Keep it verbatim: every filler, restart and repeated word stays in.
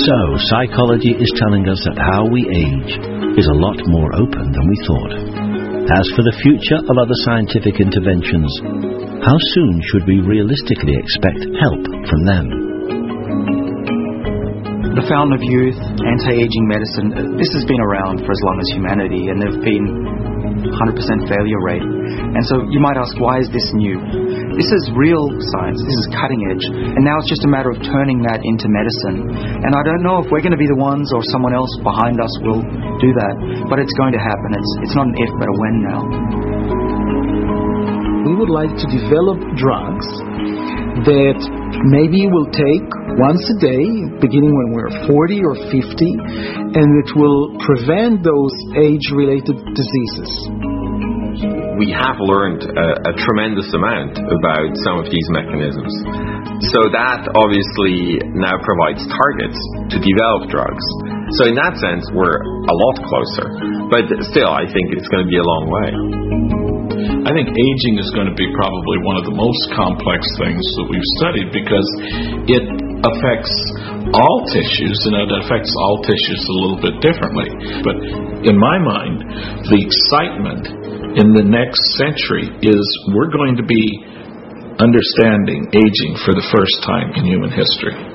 So, psychology is telling us that how we age is a lot more open than we thought. As for the future of other scientific interventions, how soon should we realistically expect help from them? The Fountain of Youth, anti-aging medicine, this has been around for as long as humanity, and there have been one hundred percent failure rate. And so you might ask, why is this new? This is real science. This is cutting edge. And now it's just a matter of turning that into medicine. And I don't know if we're going to be the ones or someone else behind us will do that, but it's going to happen. It's, it's not an if, but a when now. We would like to develop drugs that maybe we'll take once a day, beginning when we're forty or fifty, and it will prevent those age-related diseases. We have learned a, a tremendous amount about some of these mechanisms. So that obviously now provides targets to develop drugs. So in that sense, we're a lot closer. But still, I think it's going to be a long way. I think aging is going to be probably one of the most complex things that we've studied, because it affects all tissues, and it affects all tissues a little bit differently. But in my mind, the excitement in the next century is we're going to be understanding aging for the first time in human history.